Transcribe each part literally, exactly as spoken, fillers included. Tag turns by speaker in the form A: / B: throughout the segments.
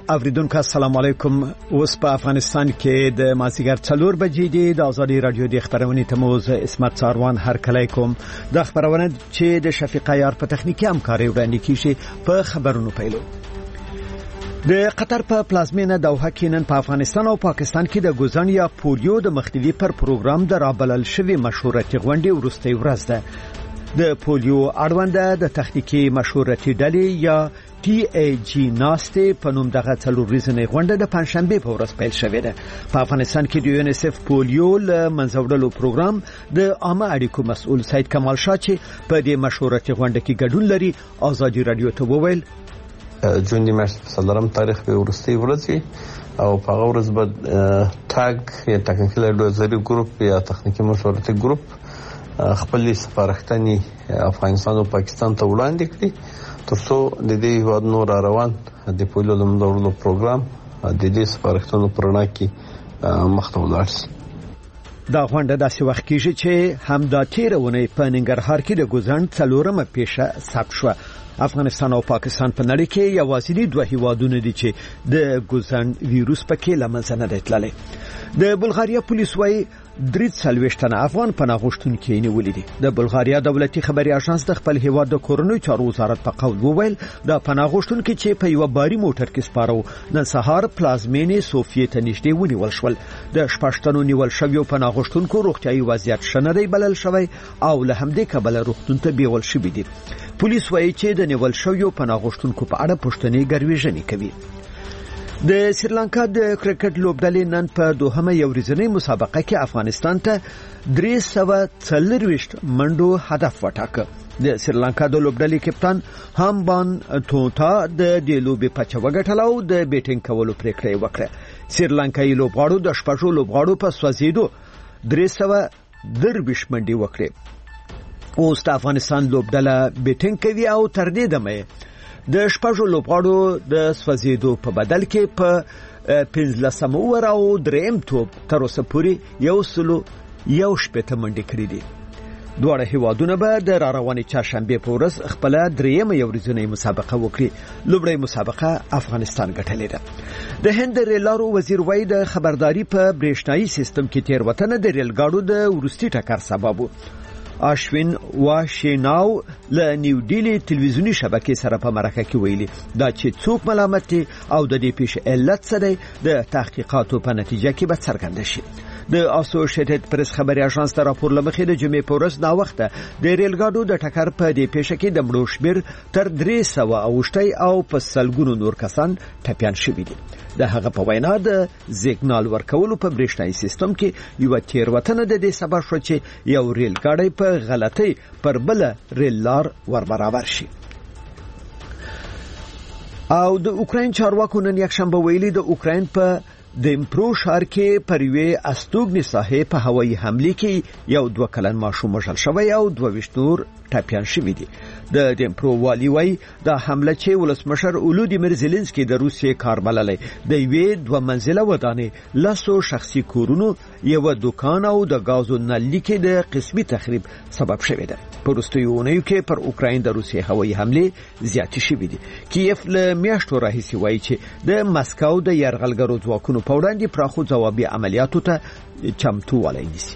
A: اوریدونکو السلام علیکم. اوس په افغانستان کې د مازیګر څلور بجې دی. د آزادي رادیو د خبرونې تموز اسمت څاروان هر کله کوم د خبرونه چې د شفیق یار په تخنیکی همکاري وړاندې کیږي په خبرونو پیلو. د قطر په پلازمینه دوحه کې نن په افغانستان او پاکستان کې د ګوزن یا پولیو د مخنیوي پر پروګرام د رابلل شوی مشورتي غونډې ورستۍ ورځ ده. د پولیو اړوند د تخنیکی مشورتي ډلې یا ټي ای جی ناسته په نوم دغه څلور ورځې غونډه د پنځشنبه په ورځ پیل شوې ده. په افغانستان کې د یونیسف پولیو له منځوړلو پروګرام د عامه اړیکو مسؤل سید کمال شاه چې په دې مشورتي غونډه کې ګډون لري آزادي رادیو ته وویل
B: جون دی میاشتې په څلورم تاریخ به ورستۍ ورځ او په هغه ورځ به ټاګ یا ټکنیکل اډوایزري ګروپ یا تخنیکی مشورتي ګروپ خپل سفارښتنې افغانستان او پاکستان ته وړاندې کړي ترڅو د دې هیوادونو را روان د پولیو د منځوړلو پروګرام د دې سفارښتونو پرنا کې مخته ولاړ شي.
A: دا غونډه داسې وخت کېږي چې همدا تیرونه په ننګرهار کې د ګوزن څلورمه پیښه ثبت شوه. افغانستان او پاکستان په نړۍ کې یوازینی دوه هیوادونه دي چې د ګوزن ویروس پکې لمنځه نه تللی. د بلغاریا پولیس وايي درې څلوېښت تنه افغان پناه غوښتونکي نیولي دي. د بلغاریا دولتي خبري اژانس د خپل هیواد د کورنیو چارو وزارت په قول وویل د پناه غوښتونکي چې په یو باري موټر کې سپارو نن سهار پلازمینې سوفیې ته نږدې ونیول شول. د شپږتنو نیول شویو پناه غوښتونکو روغتیايي وضعیت ښه نه دی بلل شوی او له همدې کبله روغتون ته بیول شوي دي. پولیس وايي چې د نیول شویو پناه غوښتونکو په اړه پوښتنې ګرویژنې کوي. د سریلانکا د کرکټ لوبډلې نن په دوهمه یو ورځنۍ مسابقه کې افغانستان ته درې سوه څلرویشت منډو هدف وټاکه. د سریلانکا د لوبډلې کپتان هامبان توتا د دې لوبې پچه وګټله او د بیټینګ کولو پریکړه وکړه. سریلانکایي لوبغاړو د شپږو لوبغاړو په سوځېدو درې سوه درویشت منډې وکړې. اوس د افغانستان لوبډله بیټینګ کوي او تر دې دمه د شپږو لوبغاړو د سوځېدو په بدل کې په پنځلسم اوور او دریم توپ تر اوسه پورې یو سلو یو شپېته منډې کړې دي. دواړه هیوادونه به د راروانې چهارشنبې په ورځ خپله دریمه یو ورځنۍ مسابقه وکړي. لومړۍ مسابقه افغانستان ګټلې ده. د هند ریل لارو وزیر وايي د خبرداري په برېښنایي سیستم کې تېروتنه د ریل ګاډو د وروستي ټکر سبب و. آشوین واشیناو له نیو ډیلی تلویزیونی شبکې سره په مرکه کې ویلي دا چې څوک ملامت دي او د دې پیښې علت څه دی د تحقیقاتو په نتیجه کې به څرګند شي. د اسوسییټډ پریس خبري اژانس د راپور لمخې د جمعې په ورځ نا وخته د ریل ګاډو د ټکر په دې پیښه کې د مړو شمېر تر درې سوه اوښتی او په سلګونو نور کسان ټپیان شوي دي. د هغه په وینا د سیګنال ورکولو په برېښنایي سیستم کې یو تیروتنه د دې سبب شو چې یو ریل ګاډی په غلطۍ پر بل ریل لار ور برابر شي. او د اوکراین چارواکو نن یکشنبه ویلي د اوکراین په د امپرو ښار کې پر یوې استوګنې ساحې په هوایي حملې کې یو دوه کلن ماشوم وژل شوی او دوه ویشت نور ټپیان شوي دي. د دمپرو والی وای دا حمله چې ولسمشر اولودیمیر زيلنسکي د روسیې کار بللې د یوې دوه منزله ودانې لاسو شخصي کورونو یو دکان او د غازو نل کې د قسمي تخریب سبب شوی دی. په وروستیو اونیو کې پر اوکراین د روسیې هوایي حمله زیاتې شوې دي. کیف له میاشتو راهیسې وایي چې د مسکو د یرغلګرو ځواکونو په وړاندې پراخو ځوابي عملیاتو ته چمتووالی نیسي.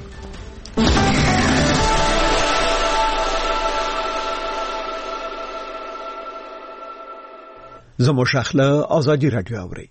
A: زمو شخله آزادی رادیو اوري.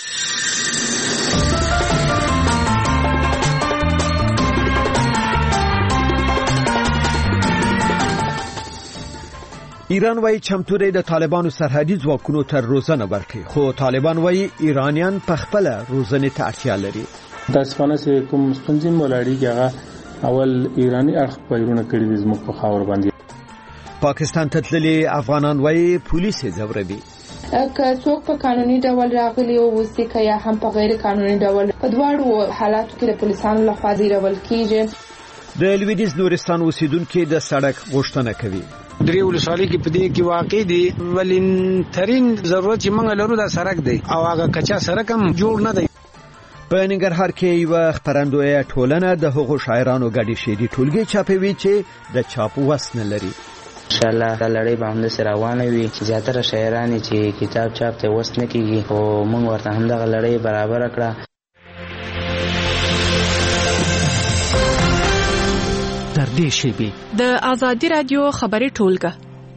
A: ایران وايي چمتو دی د طالبانو سرحدي ځواکونو تر روزنه ورکړي خو طالبان وايي ایرانیان په خپل روزنه ته اړتیا لري.
C: د اسپانیا سره کوم ستونزې مولاړي هغه اول ایرانی اړخ پیرونه کړی دي زموږ په خاور باندې.
A: پاکستان ته تللي افغانان وايي پولیس ځوروي.
D: که څوک په قانوني ډول راغلي او وسی که یا هم په غیر قانوني ډول په دواړو حالاتو کې د پولیسانو لخوا ځیرول کیږي.
A: د لویدیځ نورستان اوسیدونکو د سړک غوښتنه کوي.
E: درې ولسوالۍ کې په دې کې واقع دي ولینترین ضرورت چې موږ لرو دا سړک دی او هغه کچا سړک هم جوړ نه دی.
A: په ننګرهار کې یو خبرندوی ټولنه د هغو شاعرانو ګډي شعري ټولګي چاپوي چې د چاپ وس نه لري.
F: ان شاء الله دا لړۍ به هم د روانه وي چې زیاتره شاعران چې کتاب چاپ ته وس نه کیږي او موږ ورته هم دغه لړۍ برابر کړه.
G: در دې شیبې
H: د آزادي رادیو خبري ټولګه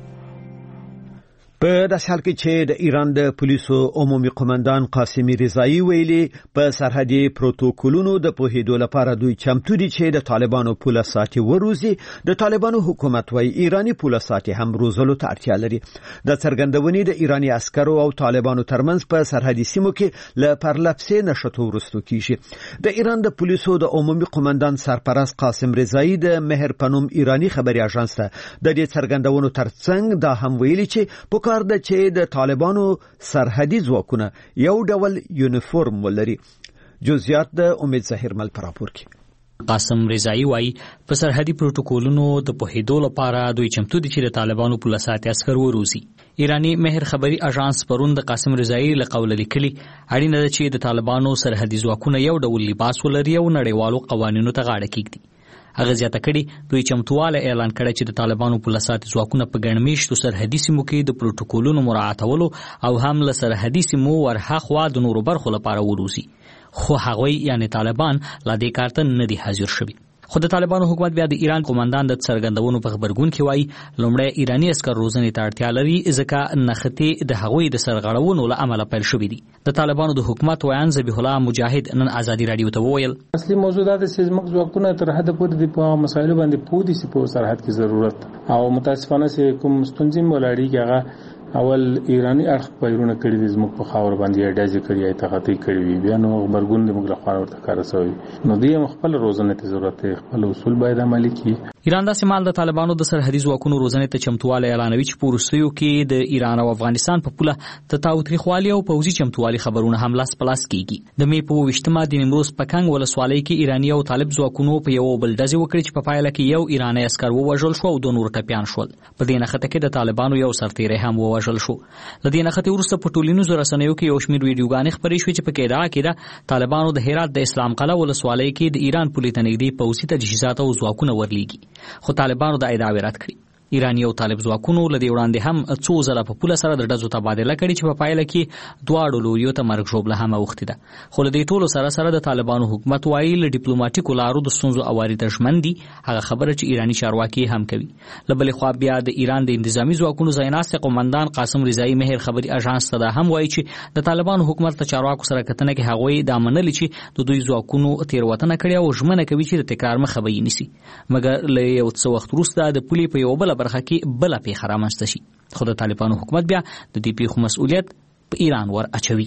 A: په داسې حال کې چې د ایران د پولیسو عمومي قومندان قاسمي رضایی ویلي په سرحدي پروتوکولونو د پوهېدو لپاره دوی چمتو دي چې د طالبانو پوله ساتي وروزي. د طالبانو حکومت وايي ایرانی پوله ساتي هم روزلو ته اړتیا لري. د څرګندونې د ایرانی عسکرو او طالبانو ترمنځ په سرحدي سیمو کې له پرلپسې نشټو وروسته کیږي. د ایران د پولیسو د عمومي قومندان سرپرست قاسم رضایی د مهر پنوم ایرانی خبري اژانس ته د دې څرګندونو ترڅنګ دا هم ویلي چې په کار د چې د طالبانو سرحدي ځواکونه یو ډول یونیفورم ولري. جزئیات د امید ظاهر مل پر راپور کې.
I: قاسم رضایی وايي په سرحدي پروتوکولونو د پوهېدو لپاره دوی چمتو دي چې د طالبانو پوله ساتي عسکر وروزي. ایرانی مهر خبري اژانس پرون د قاسم رضایی له قوله لیکلي اړینه ده چې د طالبانو سرحدي ځواکونه یو ډول لباس ولري او نړیوالو قوانینو ته غاړه کېږدي. هغه زیاته کړي دوی چمتواله اعلان کړی چې د طالبانو پوله ساتي ځواکونه په ګڼمیشتو سرحدي سیمو کې د پروتوکولونو مراعاتولو او هم له سرحدي سیمو ورهاخوا د نورو برخو لپاره وروزي. خو هغوی یعنی طالبان لا دې کار ته نه دي حاضر شوي. خو د طالبانو حکومت بیا د ایران قومندان د څرګندونو په خبرګون کې وایي لومړی ایرانی عسکر روزنې ته اړتیا لري ځکه نښتې د هغوی د سرغړونو له امله پیل شوي دي. د طالبانو د حکومت ویان ذبیح الله مجاهد نن آزادي رادیو ته وویل
C: اصلي موضوع دا د سیزمک ځواکونه تر حد پورې د په مسایلو باندې پوه دي چې په سرحد کې ضرورت او متاسفانه چې کوم ستونزې مولاړي کې هغه اول ایرانی اړخ پیرونه کړی دي زموږ په خاور باندې اډاځي کړی ایت غتی کړی وي بیا نو خبرګون د موږ لپاره ورته کار شوی نو دوی خپل روزنه ته ضرورت دی خپل اصول باید عملي کړي.
I: ایران د سیمال د طالبانو د سرحدي ځواکونو روزنه ته چمتواله اعلانوي چې په روسیو کې د ایران او افغانستان په پوله د تاوتریخوالي او پوځي چمتوالي خبرونه هم لاس پلاس کیږي. د مې په وشتمه د نیمروز پکنګ ولسوالۍ کې ایرانی او طالب ځواکونو په یو بل ډزې وکړي چې په پایله کې یو ایرانی عسکر ووژل شو او دوه نور ټپیان شول. په دې نښته کې د طالبانو یو سرتیری هم ووژل شو. لدې نښته وروسته په ټولنیزو رسنیو کې یو شمېر ویډیوګانې خپرې شوې چې پکې ادعا کېده طالبانو د هرات د اسلام قلعه ولسوالۍ کې د ایران پولې ته نږدې پوځي تجهیزات او ځواکونه ورلیږي. خو طالبانو د ادعاوې رد کړې. ایرانی او طالب ځواکونو لدې وړاندې هم څو ځله په پوله سره د ډزو تبادله کړې چې په پایله کې دواړو لوریو ته مرګ ژوبله هم اوښتې ده. خو لدې ټولو سره سره د طالبانو حکومت وایي له ډیپلوماټیکو لارو د ستونزو اواري ته ژمن دي هغه خبره چې ایرانی چارواکي هم کوي. له بلې خوا بیا د ایران د انتظامی ځواکونو ځایناستی قومندان قاسم رضایی مهر خبري اژانس ته دا هم وایي چې د طالبانو حکومت له چارواکو سره کتنه کې هغوی دا منلي چې د دوی ځواکونو تېروتنه کړې او ژمنه کوي چې د تکرار مخه به یې نیسي. مګر له یو څه وخت وروسته د پولې په یوه بله برخه کې بله پیښه رامنځته شي. خو د طالبانو حکومت بیا د دې پیښو مسؤلیت په ایران ور اچوي.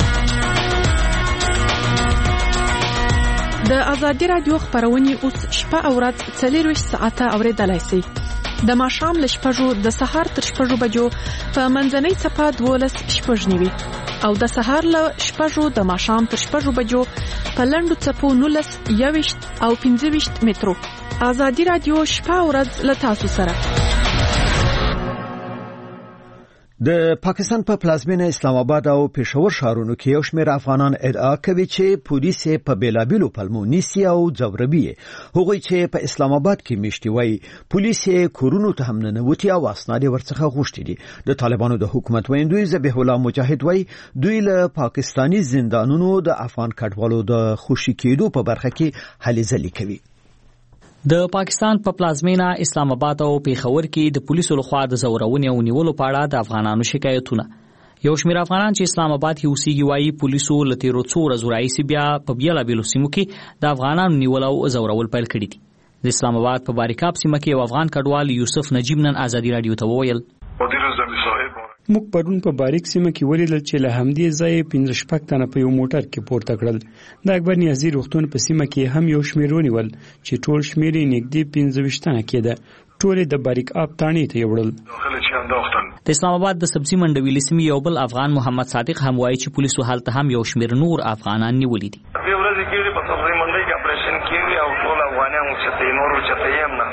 H: د آزادي رادیو خبرونه اوس شپه او ورځ څلورویشت ساعته اوریدلای شئ. د ماښام له شپږو د سهار تر شپږو بجو په منځنۍ څپه دولس شپږ نیوي او د سهار له شپږو د ماښام تر شپږو بجو په لنډو څپو نولس یوویشت او پنځه ویشت مترو. آزادي رادیو شپه او ورځ له تاسو سره.
A: د پاکستان په پلازمینه اسلام آباد او پېښور ښارونو کې یو شمېر افغانان ادعا کوي چې پولیس په بیلابیلو پلمو نیسي او ځوروي. هغوی چې په اسلام آباد کې میشتي وایي پولیس کورونو ته هم ننوتي او اسناد ورڅخه غوښتي دي. د طالبانو د حکومت ویندوی ذبیح الله مجاهد وایي دوی له پاکستانی زندانونو د افغان کډوالو د خوشي کېدو په برخه کې هلې ځلې کوي.
I: د پاکستان په پلازمینه اسلام آباد او پېښور کې د پولیسو لخوا د زورونې او نیولو په اړه د افغانانو شکایتونه. یو شمېر افغانان چې اسلام آباد کې اوسېږي وایي پولیسو له تېرو څو ورځو راهیسې بیا په بیلابیلو سیمو کې د افغانانو نیول او زورول پیل کړي دي. د اسلام آباد په باریکاب سیمه کې یو افغان کډوال یوسف نجیب نن آزادي رادیو ته وویل
J: موږ پرون په باریک سیمه کې ولیدل چې له همدې ځایه پنځه شپږ تنه په یو موټر کې پورته کړل. د اکبر نیازي روغتون په سیمه کې هم یو شمېر ونیول چې ټول شمېر یې نږدې پنځه ویشت تنه کېده. ټول د باریک آب تاڼې ته یوړل.
I: د اسلام آباد د سبزي منډوي سیمې یو بل افغان محمد صادق هم وایي چې پولیسو هلته هم یو شمېر نور افغانان نیولي دي.
K: په ورځ کې په سبزي منډي کې اپریشن کیږي او ټول افغانان چې نور چې هم نه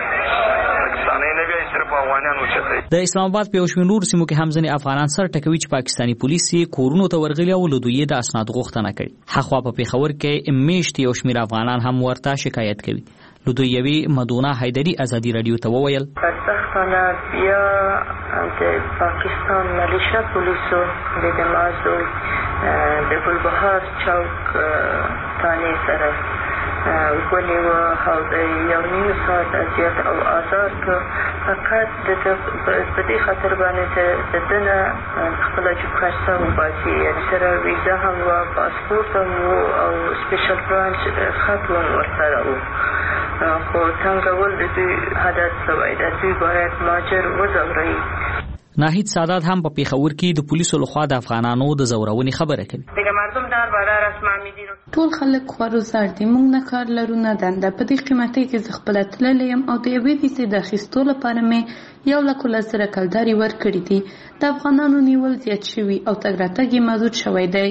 I: د اسلام آباد په یو شمېر نور سیمو کې هم ځینې افغانان سر ټکوي چې پاکستاني پولیس یې کورونو ته ورغلي او له دوی د اسناد غوښتنه کوي. هخوا په پېښور کې میشت یو شمېر افغانان هم ورته شکایت کوي. له دوی یوې مدونه حیدري آزادي رادیو ته وویل
L: سخت متاسفانه بیا د پاکستان ملیشیا پولیسو د دمازو د ګلبهار چوک تانی سره ونیو او د یو نیم ساعت اذیت او آزار که فقط په دې خاطر باندې د دنه خپل جوب خرڅه وباسي، یعنې سره ویزا هم و، پاسپورت هم و او سپیشل برانچ خط هم ورسره و. خو څنګهول د دوی هدف شوی د دوی باید ماجر وځوري.
I: ناهید سادات هم په پیښور کې د پولیسو لخوا د افغانانو د زورونې خبره کوي.
L: دغه مردم دار بارا رسمه میدي
M: ټول خلک خورو زار دي، موږ نه کار لرو نه دنده. په دې قیمتي کې زه خپل تللی یم او د یوې پیسې د اخیستو لپاره مې یو لک ولس سره کلداري ورکړي دي. د افغانانو نیول زیات شوي او تګ راتګ یې محدود شوی دی.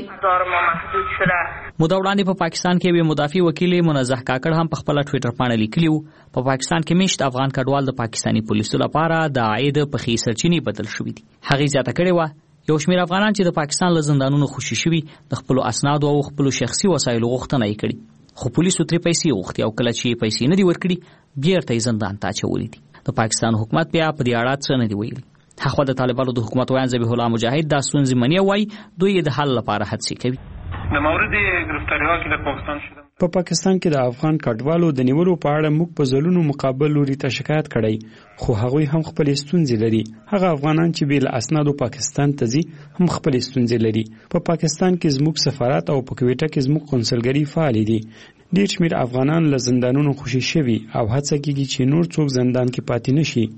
I: موده وړاندې په پاکستان کې یو مدافع وکیل منزه کاکړ هم په خپل ټوئیټر باندې لیکلی و په پاکستان کې میشت افغان کډوال د پاکستانی پولیسو لپاره د عاید په خي سرچینې بدل شوې دي. هغه زیاته کړې و یو شمېر افغانان چې د پاکستان له زندانونو خوشي شوي د خپل اسناد او خپل شخصي وسایلو غوښتنه یې کړې، خو پولیسو ترې پیسې غوښتي او کله چې پیسې نه دي ورکړي بیرته یې زندان ته اچولي دي. د پاکستان حکومت بیا په دې اړه څه نه دی ویلي. هغه د طالبانو د حکومت وایي ذبیح الله مجاهد دا ستونزې مني او وايي دوی د حل لپاره هڅې کوي.
N: د مورد گرفتاری ها که در پاکستان شده
J: په پاکستان کې د افغان کډوالو د نیولو په اړه موږ په ځلونو مقابل لوري ته شکایت کړی، خو هغوی هم خپل ستونزې لري. هغه افغانان چې بل اسنادو پاکستان ته ځي هم خپل ستونزې لري. په پاکستان کې زموږ سفارت او په کویټه کې زموږ قونسلګري فعال دي. ډېر شمېر افغانان له زندانونو خوشي شوي او هڅه کیږي چې نور څوک زندان کې پاتې نشي.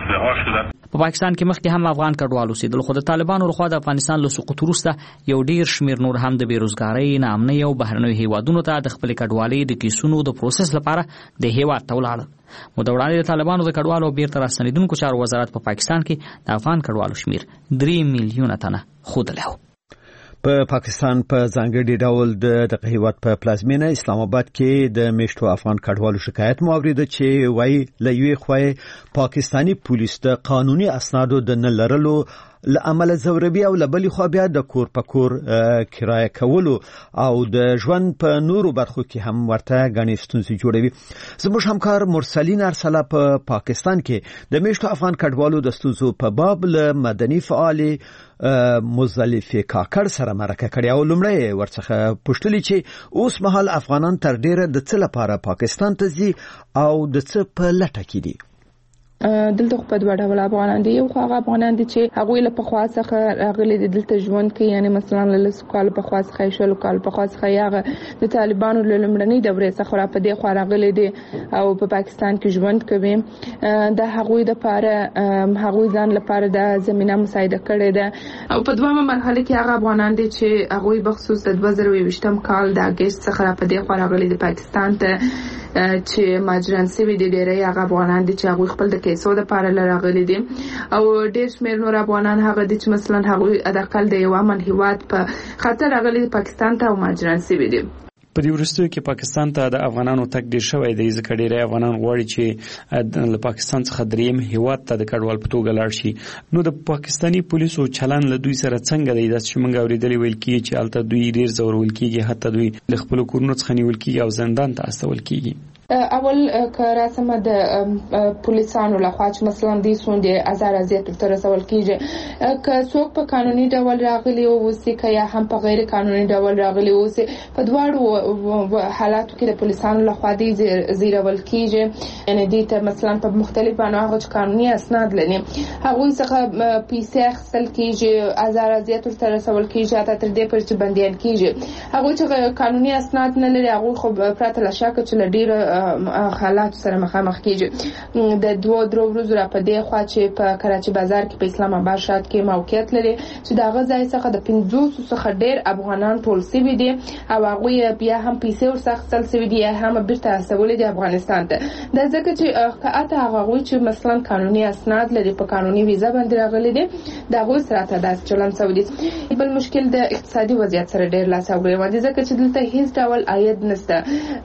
I: په پاکستان کې مخکې هم افغان کډوال اوسېدل، خو د طالبانو لخوا د افغانستان له سقوط وروسته یو ډېر شمېر نور هم د بیروزګارۍ، ناامنۍ او بهرنیو هیوادونو ته د خپلې کډوالۍ د کیسونو د پروسس لپاره د هیواد ته ولاړل. موده وړاندې د طالبانو د کډوالو او بیرته راستنېدونکو چارو وزارت په پاکستان کې د افغان کډوالو شمېر درې میلیونه تنه ښودلی و.
A: په پاکستان په ځانګړي ډول د دغه هیواد په پلازمینه اسلام آباد کې د میشتو افغان کډوالو شکایت مو اوریده چې وایي له یوې خوا پاکستانی پولیس د قانوني اسنادو د نه لرلو له امله زوروي او له بلې خوا بیا د کور په کور کرایه کولو او د ژوند په نورو برخو کې هم ورته غني ستونزې جوړوي. زموږ همکار مرسلین ارسله په پاکستان کې د میشتو افغان کډوالو د ستونزو په باب له مدني فعال مزدلفه کاکړ سره مرکه کړې او لومړی ورڅخه پوښتلې چې اوس مهال افغانان تر ډیره د څه لپاره پاکستان ته ځي او د څه په لټه کې دي.
D: دلته په دوه ډول افغانان دي. یو هغه افغانان دي چې هغه له پخوا څخه راغلي دي دلته ژوند کوي، یعنی مثلا له سکول په خوا څخه شول کال په خوا څخه هغه د طالبانو له لمړنۍ دورې څخه را په دې خوا راغلي دي او په پاکستان کې ژوند کوي. د هغه د لپاره هغه ځان لپاره د زمينه مساعده کړې ده. او په دویمه مرحله کې هغه افغانان دي چې هغه بخصوص د دوه زره او یوویشتم کال د اگست څخه را په دې خوا راغلي دي پاکستان ته چې ماجران سوي دي. ډېری هغه افغانان دي چې هغه خپل د کیسو د لپاره لراغلي دي او ډېر شمېر نور افغانان هغه دي چې مثلا هغه د اقل د یو امن هیواد په خاطر راغلي پاکستان ته او ماجران سوي دي.
J: په دې وروستیو کې پاکستان ته د افغانانو تګ ډېر شوی دی، ځکه ډېری افغانان غواړي چې له پاکستان څخه دریم هیواد ته د کډوال په توګه لاړ شي. نو د پاکستانی پولیسو چلن له دوی سره څنګه دی؟ داسې چې موږ اورېدلي ویل کېږي چې هلته دوی ډېر ځورول کېږي، حتی دوی له خپلو کورونو څخه نیول کېږي او زندان ته استول کېږي.
D: اول که رسمه د پولیسانو لخوا چې مثلا دې سونډې ازار اذیت تر رسول کیږي، که څوک په قانوني ډول راغلي او وسی که یا هم په غیر قانوني ډول راغلي اوسي، په دواړو حالاتو کې د پولیسانو لخوا دې زیرول کیږي. یعنی دې ته مثلا په مختلفو انواعو چې قانوني اسناد لري هغه څخه پیسې اخیستل کیږي، ازار اذیت تر رسول کیږي، حتی تر دې پورې چې بندیان کیږي. هغه چې قانوني اسناد نه لري هغه خو پراته لشاکه چې ډیر حالات سره مخامخ کیږي. د دوه درو ورځې را په دې خوا چې په کراچي بازار کې په اسلام آباد شاد کې موقعیت لري چې دا غځای څخه د پنځوس څخه ډیر افغانان ټول سوي دي او هغه بیا هم پیسې ورسختل سوي دي هم بیرته استولې دي افغانستان ته. د ځکه چې کاته هغه چې مثلا قانوني اسناد لري په قانوني ویزا باندې راغلي دي دا غو سره ته داس چلن سوي دي. بل مشکل د اقتصادي وضعیت سره ډیر لاس او ګریوان دي ځکه چې دلته هیڅ ډول عاید نشته.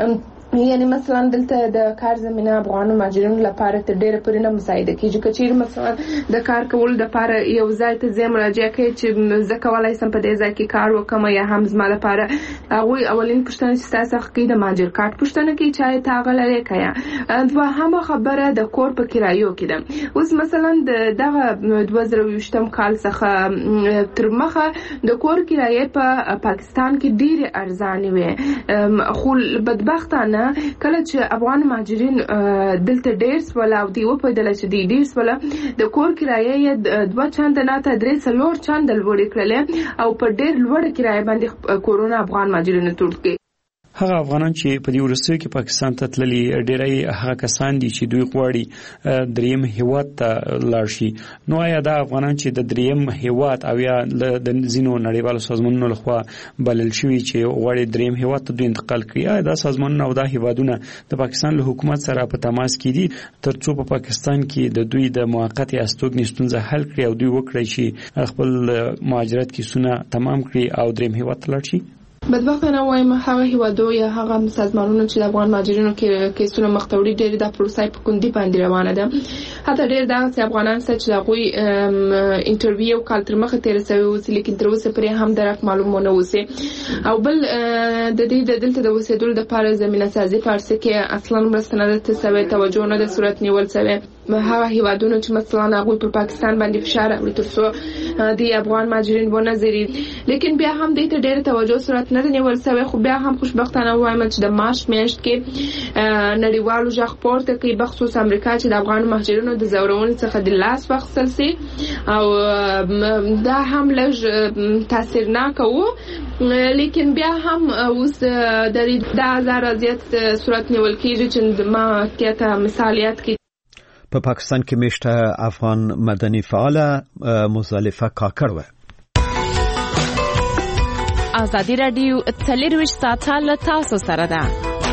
D: یعنی مثلا دلته د کار زمينه افغان مهاجرینو لپاره تر ډیره پرې نه مساعده کیږي کچیر مثلا د کار کول د لپاره یو ځای ته زم راځي کوي چې زکوالای سم په دې ځای کې کار وکم یا هم زما لپاره هغه اولین پښتنه چې تاسو کې د مهاجر کارت پښتنه کې چای تاغلې کیا دوه هم خبره د کور په کرایو کې ده. اوس مثلا دغه دوه زره ویشتم کال څخه تر مخه د کور کرایې په پاکستان کې ډیره ارزانه وي خو بدبختانه کله چې افغان مهاجرین دلته ډیر سول او دی په دله چې دی ډیر سول د کور کرایې دوه چند نه ته درې څلور چند لوړ کړل او په ډیر لوړ کرایې باندې کورونا افغان مهاجرین تورکي.
J: هغه افغانان چې په دې ورستیو کې پاکستان ته تللي ډېری هغه کسان دي چې دوی غواړي دریم هیواد ته لاړ شي. نو آیا دا افغانان چې د دریم هیواد او یا د ځینو نړیوالو سازمانونو لخوا بلل شوي چې غواړي دریم هیواد ته دوی انتقال کړي، آیا دا سازمانونه او دا هیوادونه د پاکستان له حکومت سره په تماس کې دي تر څو په پاکستان کې د دوی د موقتې استوګنې ستونزه حل کړي او دوی وکړي چې خپل مهاجرت کیسونه تمام کړي او دریم هیواد ته لاړ شي؟
D: بدبختانه وایم هغه هیوادو یا هغه سازمانونو چې د افغان مهاجرینو کې کیسونه مختوري ډېر د پروسې په کوندي باندې روانه ده. حتی ډېر دغه افغانان چې هغوی انټرویو کال تر مخه تیر سوي وو لیکن تر اوسه پرې هم درک معلومونه وسی او بل د دې د دلته د وسیدل د لپاره زمينه سازي فارسي کې اصلا مرستنده تسوي توجه نه د صورت نیول سوي هغه هیوادونو چې مثلا هغوی په پاکستان باندې فشار راوړي ترڅو د افغان مهاجرین ونه زیری لیکن بیا هم دې ته ډېر توجه صورت نه نیول سوي. خو بیا هم خوشبختانه وایم چې د مارچ میاشت کې نړیوالو ځخ پورته کوي بخصوص امریکا چې د افغان مهاجرینو د زورونې څخه د لاس وخصل سي او دا هم لږ تاثیرناک وو لیکن بیا هم اوس د دې د هزار ازیت صورت نیول کیږي چې ما کېته مثالیت کې
A: په پاکستان کې میشته افغان مدني فعاله مزالفه کاکړ و.
H: ازادي رادیو څلرویشت ساعته له تاسو سره ده.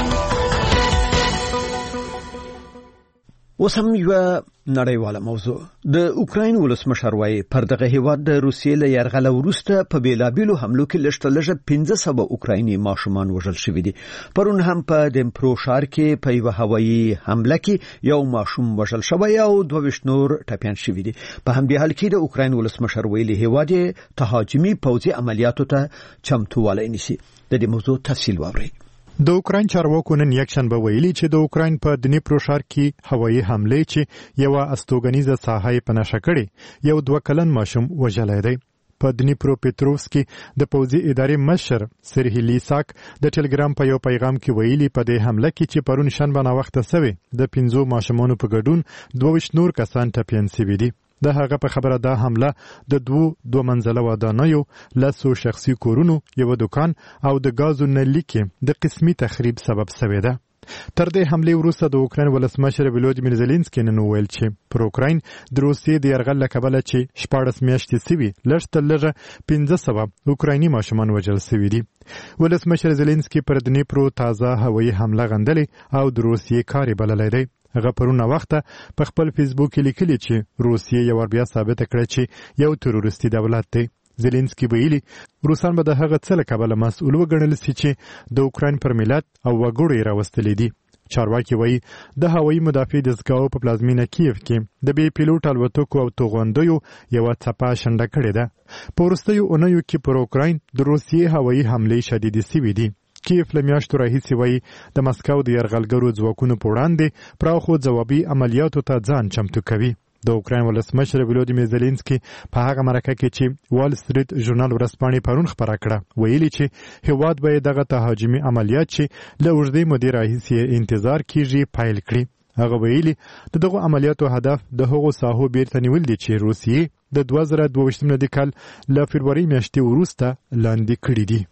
A: اوس هم یو نړیواله موضوع د اوکراین ولسمشر وايي پر دغه هیواد د روسیې له یرغل وروسته په بیلابیلو حملو کې لږ لږ پنځه سوه اوکرایني ماشومان وژل شوي دي. پرون هم په دمپرو ښار کې په یوه هوایي حمله کې یو ماشوم وژل شوی او دوه ویشت نور ټپیان شوي دي. په همدې حال کې د اوکراین ولسمشر ویلي هیواد یې تهاجمي پوځي عملیاتو ته چمتووالی نیسي. د دې موضوع تفصیل واورئ.
O: د اوکراین چارواکو نن یکشنبه ویلي چې د اوکراین په دنیپرو ښار کې هوایي حمله چې یو استوګنیزه ساحه په نشه کړې یو دوه کلن ماشوم وژلی دی. په دنیپرو پټروفسکي د پوځي ادارې مشر سرهی لیساک د ټلګرام په یو پیغام کې ویلي په دې حمله کې چې پرون شنبه ناوخته سوي د پنځو ماشومانو په ګډون دوه ویشت نور کسان ټپیان سوي دي. د هغه په خبره دا حمله د دوه دوه منزله ودانیو لاسو شخصي کورونو یو دکان او د غازو نلي کې د قسمي تخریب سبب شوی ده. تر دې حمله وروسته د اوکراین ولسمشر ولودیمیر زيلنسکي نن ویل چې پر اوکراین د روسیې د یرغل لکبله چې شپاړس میاشتې سوي لږ تر لږه پنځه سوه اوکرایني ماشومان وژل شوي دي. ولسمشر زيلنسکي پر دنیپرو تازه هوایي حمله غندلې او د روسیې کاری بللی دی. هغه پرونه وخته په خپل فیسبوک کې لیکلي چې روسیې یو بیا ثابت کړه چې یو تروریستي دولت دی. زيلنسکي ویلي روسان به د هغه څه له کبله مسؤل وګڼل سي چې د اوکراین پر ملت او وګړو یې راوستلي دي. چارواکي وایي د هوایي مدافع دستګاو په پلازمینه کیف کې د بې پیلوټ الوتکو او توغندیو یوه څپه شنډه کړې ده. په وروستیو اونیو کې پر اوکراین د روسیې هوایي حملې شدیدې سوي دي. کیف له میاشتو راهیسې وایي د مسکو د یرغلګرو ځواکونو په وړاندې پراخو ځوابي عملیاتو ته ځان چمتو کوي. د اوکراین ولسمشر ولودیمیر زيلنسکي په هغه مرکه کې چې وال سټریټ ژورنال ورځپاڼې پرون خبره کړه ویلي چې هیواد به دغه تهاجمي عملیات چې له اوږدې مودې راهیسې انتظار کیږي پیل کړي. هغه ویلي د دغه عملیاتو هدف د هغو ساحو بیرته نیول دي چې روسیې د دوه زره دوه ویشت میلادي کال له فبروري میاشتې وروسته لاندې کړي دي.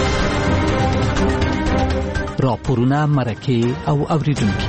G: راپورونه مرکه او اوریدونکي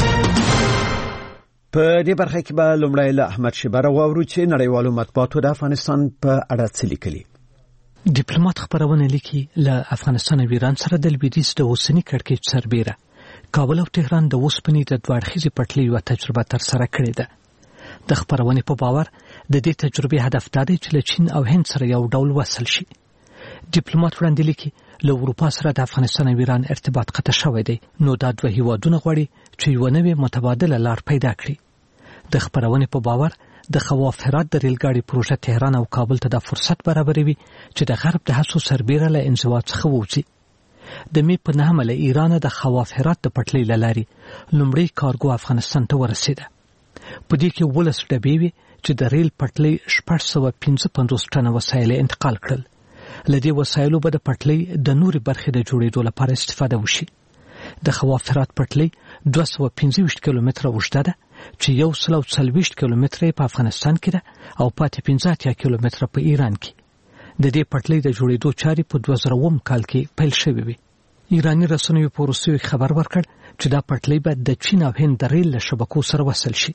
A: په دې برخه کې به لومړی له احمد شبره واورو چې نړیوالو مطبوعاتو د افغانستان په اړه څه لیکلي.
G: ډیپلوماټ خبرونه لیکي له افغانستان او ایران سره د لویدیځ د اوسني کړکېچ سربیره کابل او تهران د اوسپنې د دوه اړخیزې پټلۍ یوه تجربه ترسره کړې ده. د خبرونې په باور د دې تجربې هدف دا دی چې له چین او هند سره یو ډول وصل شي. ډیپلوماټ وړاندې لیکي له اروپا سره د افغانستان او ایران ارتباط قطع شوی دی نو دا دوه هیوادونه غواړي چې یو نوې متبادله لار پیدا کړي. د خبرونې په باور د خواف هرات د ریل ګاډي پروژه تهران او کابل ته د فرصت برابروي چې د غرب د هڅو سربېره له انزوا څخه ووځي. د می په نامه له ایران د خواف هرات د پټلۍ لاري لومړی کارګو افغانستان ته ورسېده. په دې کې ولس ډبې وي چې د ریل پټلۍ شپږ سوه پنځه پنځوس ټنه وسایل انتقال کړل. لدې وسایلو به د پټلۍ د نوري برخې د جوړېدو لپاره استفاده وشي. د خواف هرات پټلۍ دوه سوه پنځه ویشت کیلومتره اوږده ده چې یو سل او څلوېښت کیلومتره په افغانستان کې ده او پاتې پنځه اتیا کیلومتره په ایران کې. د دې پټلۍ د جوړېدو چارې په دوه زره اووم کال کې پیل شوې وې. ایراني رسنیو په وروستیو خبر ورکړ چې دا پټلۍ به د چین او هند د ریل له شبکو سره وصل شي.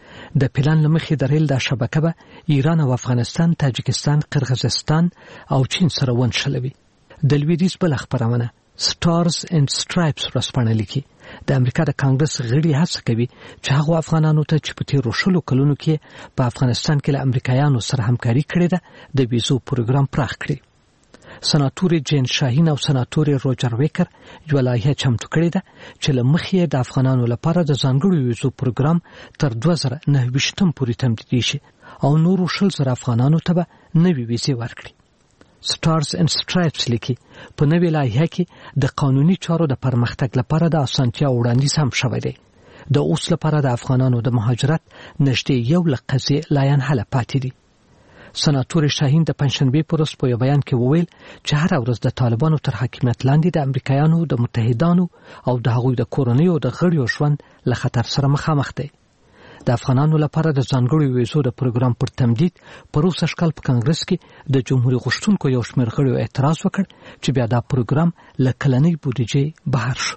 G: د پلان له مخې د ریل دا شبکه به ایران او افغانستان، تاجکستان، قرغیزستان او چین سره ونښلوي. د لویدیځ بله خپرونه سټارز اینډ سټرایپس ورځپاڼه لیکي د امریکا د کانګرس غړي هڅه کوي چې هغه افغانانو ته چې په تیرو شلو کلونو کې په افغانستان کې له امریکایانو سره همکاري کړې ده د ویزو پروګرام پراخ کړي. سناتور جین شاهین او سناتور روجر ویکر یو لایحه چمتو کړې ده چې له مخې د افغانانو لپاره د ځانګړو ویزو پروګرام تر دوه زره نهه ویشتم پورې تمدید شي او نورو شل زره افغانانو ته به نوې ویزې ورکړي. سټارز اینډ سټرایپس لیکي په نوې لایحه کې د قانوني چارو د پرمختګ لپاره د اسانتیا وړاندیز هم شوی دی. د اوس لپاره د افغانانو د مهاجرت نږدې یو لک قضیې لا ینحله پاتې دي. سناتور شاهین د پنځشنبې په ورځ په یو بیان کې وویل چې هر ورځ د طالبانو تر حاکمیت لاندې د امریکایانو د متحدانو او د هغوی د کورنیو د غړیو ژوند له خطر سره مخامخ دی. د افغانانو لپاره د ځانګړو ویزو د پروګرام پر تمدید په روسي شکل په کانګرس کې د جمهوریت غوښتونکو یو شمېر غړیو اعتراض وکړ چې بیا دا پروګرام له کلنۍ بودیجې بهر شو.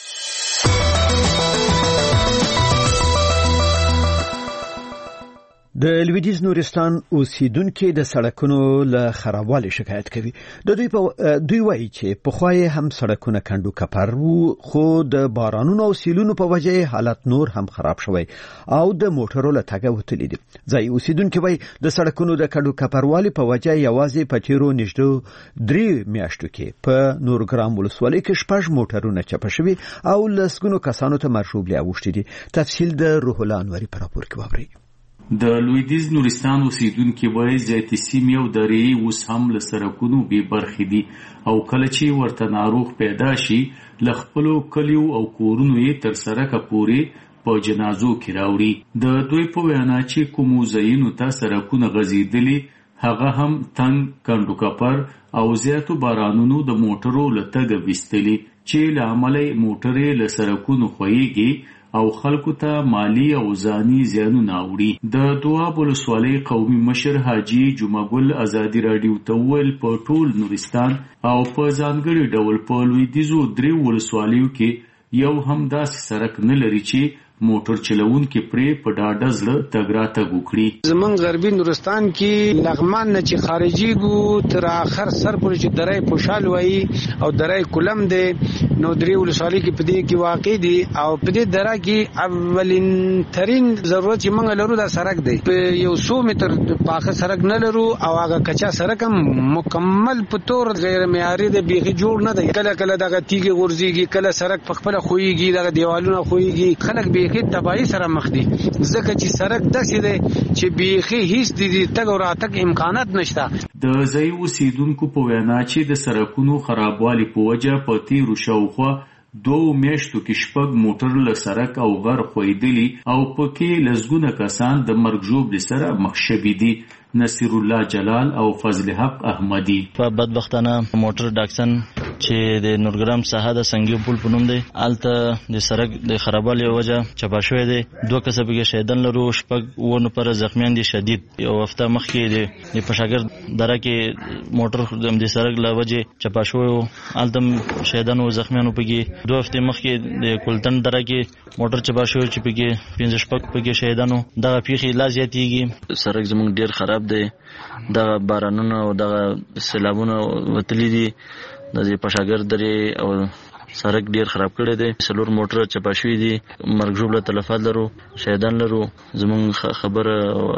A: د لویدیځ نورستان اوسیدونکو د سړکونو له خرابوالي شکایت کوي. د دوی په دوی وایي چې په خوای هم سړکونه کندو کپر وو خو د بارانونو او سیلونو په وجه حالت نور هم خراب شوی او د موټرو له تګ وتلی دي. ځای اوسیدونکو وایي د سړکونو د کندو کپروالي په وجه یوازې په تیرو نږدې درې میاشتو کې په نورګرام ولسوالۍ کې شپږ موټرونه چپ شوي او لسګونو کسانو ته مرشوبلي اوښتي دي. تفصیل د روح الله انوري په راپور کې واورئ.
P: د لویدیځ نورستان اوسیدونکو وایي زیاتې سیمې او درې اوس هم له سړکونو بې برخې دي او کله چې ورته ناروغ پیدا شي له خپلو کلیو او کورونو یې تر سړکه پورې په جنازو کې راوړي. د دوی په وینا چې کومو ځایونو ته سړکونه غځېدلي هغه هم تنګ کندو کپر او زیاتو بارانونو د موټرو له تګه ویستلي چې له امله موټرې له سړکونو خویږي او خلکو ته مالی او ځاني زیانونه اوري. د دواب ولسوالۍ قومي مشر حاجی جمعګل ازادي رادیو ته ویل په ټول نورستان او په ځانګړي ډول په لویدیځو درې ولسوالیو کې یو هم داسې سړک نه لري چې موټر چلوونکي پرې په ډاډه زړه تګ راتګ وکړي.
E: زمونږ غربي نورستان کې لغمان نه چې خارجي ګو تر اخر سر پورې چې درای پوشال وایي او درای کولم دی نو درې ولسوالۍ کې په دې کې واقع دي او په دې دره کې اولین ترين ضرورت چې موږ لرو دا سړک دی. په یو څو متر پاخه سړک نه لرو او هغه کچا سړک هم مکمل په تور غیر معیاري دی، بیخي جوړ نه دی. کله کله دغه تیږه ورځيږي، کله سړک په خپل خوېږي، دغه دیوالونه خوېږي، خلک به کې تباہی سره مخ دي ځکه چې سړک داسې دی چې بیخي هیڅ د تګ او راتګ امکانات نشته.
P: د ځای اوسیدونکو په وینا چې د سړکونو خرابوالي په وجه په تیرو شاوخوا دوه میاشتو کې شپږ موټر له سړک او غر خویدلی او پکې لسګونه کسان د مرګ ژوبلې سره مخ شوي دي. نصیر الله جلال او فضل حق احمدی
Q: په بدبختانه موټر ډاکسن چې د نورګرام ساحه د سنگیو پل په نوم دی الته د سړک د خرابوالي وجه چپا شوی دی. دوه کسه به شهیدان لرو، شپږ ونه پر زخمیان دي شدید. یو هفته مخکې د پشاګر دره کې موټر د سړک له وجه چپا شوی الته شهیدان او زخمیان پکې. دوه هفته مخکې د کولتن دره کې موټر چپا شوی چې پکې پنځه شپږ پکې شهیدانو. دا پیښې لا زیاتېږي. سړک زموږ ډیر خراب دی. دغه بارانونه او دغه سیلابونه وتلي دي. د پشاګر درې او سړک ډیر خراب کړی دی. څلور موټر چپا شوي دي. مرګ ژوبله تلفات لرو، شهیدان لرو. زموږ خبره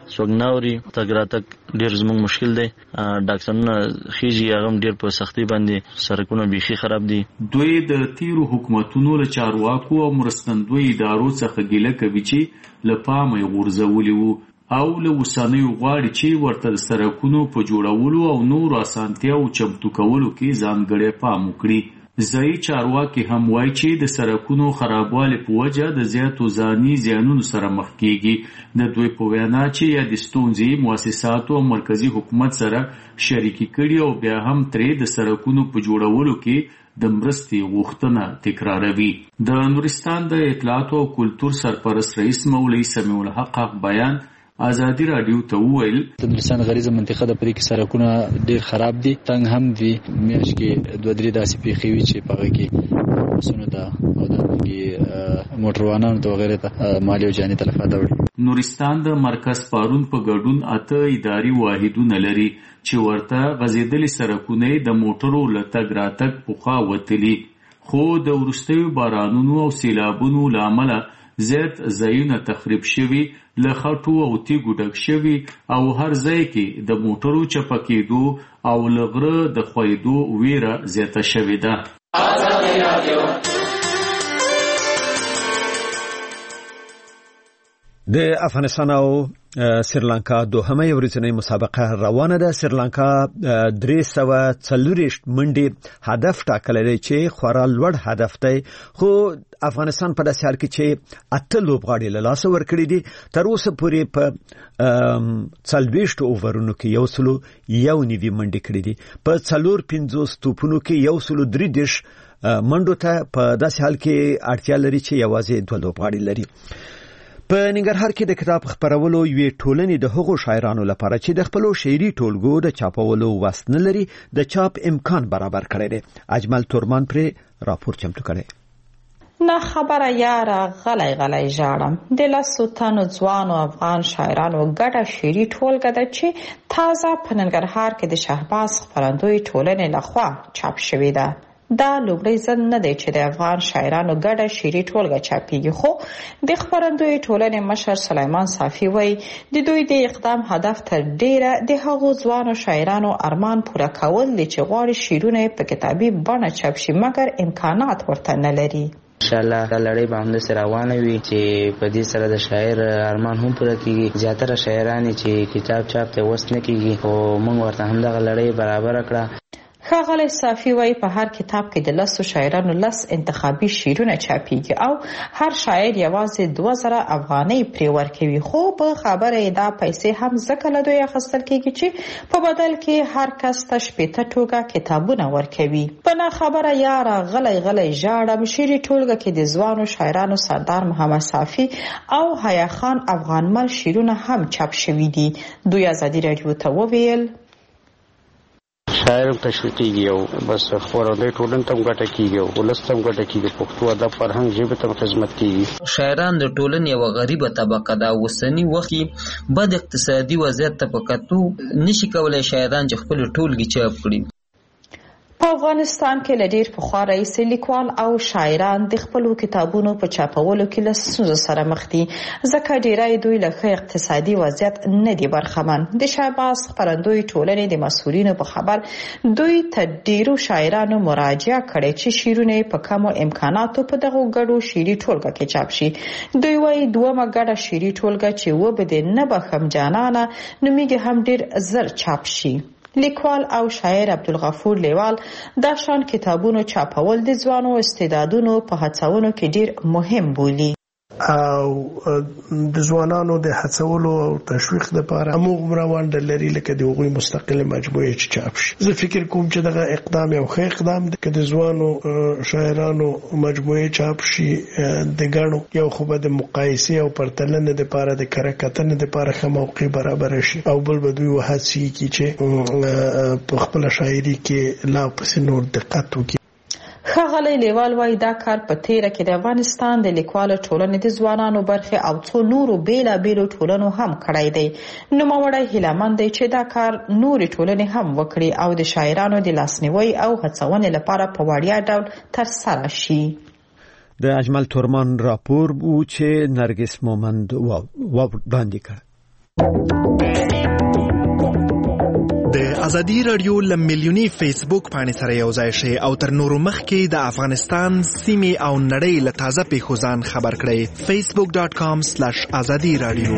Q: څوک ناوري تګ راتګ ډیر زموږ مشکل دی. ډاکټرونه خيږي هغه ډیر په سختي باندې سرکونه بيخي خراب دي.
P: دوی د تیرو حکومتونو له چارواکو او مرستندوی ادارو څخه ګیله کوي چې له پامه یې غورځولي وو او له اوسنیو غواړي چې ورته سرکونو په جوړولو او نور اسانتیاو چمتو کولو کې ځانګړی پام وکړي. ځایي چارواکي هم وایي چې د سرکونو خرابوالي په وجه د زیاتو ځاني زیانونو سره مخ کیږي. د دوی په وینا چې یا د ستونزې مؤسساتو او مرکزی حکومت سره شریکي کړي او بیا هم ترې د سرکونو په جوړولو کې د مرستې غوښتنه تکراروي. د نورستان د اطلاعات او کلتور سرپرست رئیس مولوي سمیع الحق بیان ازادي رادیو ته وویل
R: د نورستان غریزه منطقه د پرې کې سرکونه ډیر خراب دي، تنګ هم دي. میاشت کې دوه درې داسې پیښې وي چې پغه کې وسونه ده او د کې موټروانانو ته وغیرہ ته مالی او جاني تلفات وړي.
P: نورستان د مرکز پارون په ګډون اته اداري واحدونه لري چې ورته غزیدلي سرکونه د موټرو لتګ راتګ پوخا وتلي، خو د ورستیو بارانونو او سیلابونو لامل زیات ځایونه تخریب شوي، له خټو او تیږو ډک شوي او هر ځای کې د موټرو چپه کېدو او له غره د ښویېدو ویره زیاته شوې ده.
A: د افغانستان او سریلانکا دوهمه ورځنۍ مسابقه روانه ده. سریلانکا درې سوه څلوېښت منډې هدف ټاکلی دی چې خورا لوړ هدف دی، خو افغانستان په داسې حال کې چې اته لوبغاړي له لاسه ورکړي دي. تر اوسه پورې په څلوېښت اوورونو کې یو سلو یو نوي منډې کړي دي. په څلور پنځوس توپونو کې یو سلو درې دېرش منډو ته په داسې حال کې اړتیا لري چې یوازې دوه لوبغاړي لري. په ننګرهار کې د کتاب خپرولو یوې ټولنې د هغو شاعرانو لپاره چې د خپلو شعري ټولګو د چاپولو وس نه لري د چاپ امکان برابر کړی دی. اجمل تورمان پرې راپور چمتو کړی.
S: نه خبره یاره غلی غلی ژاړم د لسو تنو ځوانو افغان شاعرانو ګډه شعري ټولګه ده چې تازه په ننګرهار کې د شهباز خپرندوی ټولنې لخوا چاپ شوې ده. دا لومړی ځل نه دی چې د افغان شاعرانو ګډه شعري ټولګه چاپیږي، خو د خپرندوی ټولنې مشر سلیمان صافي وایي د دوی د اقدام هدف تر ډیره د هغو ځوانو شاعرانو ارمان پوره کول دي چې غواړي شعرونه په کتابي بڼه چاپ شي مګر امکانات ورته نه لري.
F: انشاءالله دا لړۍ به همداسې روانه وي چې په دې سره د شاعر ارمان هم پوره کیږي. زیاتره شاعران چې کتاب چاپ ته وس نه کیږي خو موږ ورته همدغه لړۍ برابر کړه.
S: ښاغلی صافي وایي په هر کتاب کې د لسو شاعرانو لس انتخابي شعرونه چاپیږي او هر شاعر یوازې دوه زره افغانۍ پرې ورکوي، خو په خبره یې دا پیسې هم ځکه له دوی اخیستل کیږي چې په بدل کې هر کس ته شپېته ټوکه کتابونه ورکوي. په نه خبره یاره غلی غلی ژاړم شعري ټولګه کې د ځوانو شاعرانو سردار محمد صافي او حیا خان افغانمل شعرونه هم چاپ شوي دي. دوی ازادي راډیو ته وویل
T: شاعر تشویقیږي او بس خورندوی ټولنې ته ګټه کیږي او ولس ته ګټه کیږي، پښتو ادب فرهنګ ژبه ته خدمت کیږي.
U: شاعران د ټولنې یو غریبه طبقه ده. اوسنی وخت کې بد اقتصادي وضعیت ته په کتو نشي کولای شاعران چې خپل ټولګي چاپ کړي.
S: په افغانستان کې له ډېر پخوا راهیسې لیکوال او شاعران د خپلو کتابونو په چاپولو کې له ستونزو سره مخ دي، ځکه ډیری دوی له ښه اقتصادي وضعیت نه دي برخمن. د شهباز خپرندوی ټولنې د مسؤلینو په خبر دوی ته ډیرو شاعرانو مراجعه کړې چې شعرونه په کمو امکاناتو په دغو ګډو شعري ټولګه کې چاپ شي. دوی وایي دومره ګډه شعري ټولګه چې وبدې نه بخم جانانه نومیږي هم ډیر زر چاپ شي. لیکوال او شاعر عبدالغفور لیوال دا شان کتابونو چاپول د ځوانو استعدادونو په هڅونو کې ډیر مهم بولي.
V: او د ځوانانو د هڅولو او تشویق لپاره موږ روانده لري لکه د هغوی مستقله مجموعه چې چاپ شي. زه فکر کوم چې دغه اقدام یو ښه اقدام دی که د ځوانو شاعرانو مجموعه چاپ شي د ګڼو یو خو به د مقایسې او پرتلنې لپاره د کره کتنې لپاره ښه موقع برابر شي او بل به دوی وهڅوي چې په خپله شاعري کې لا پسې نور دقت وکړي.
S: ښاغلی لیوال وایي دا کار په تیره کې د افغانستان د لیکوالو ټولنې د ځوانانو برخې او څو نورو بیلابیلو ټولنو هم کړی دی. نوموړی هیلهمند دی چې دا کار نورې ټولنې هم وکړي او د شاعرانو د لاسنیوي او هڅونې لپاره په وړیا ډول ترسره شي.
A: د اجمل تورمان راپور و چې نرګس مومند و وړاندې کړ.
B: د ازادي رادیو لملیونی فیسبوک باندې سره یو ځای شي او تر نورو مخکې د افغانستان سیمې او نړۍ له تازه پیښو ځان خبر کړئ facebook dot com slash azadi radio.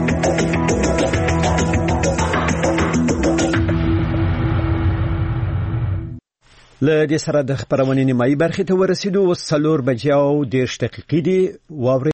A: له دې سره د خبرونې نیمایي برخې ته ورسېدو. اوس څلور بجې او دېرش دقیقې دي. واورئ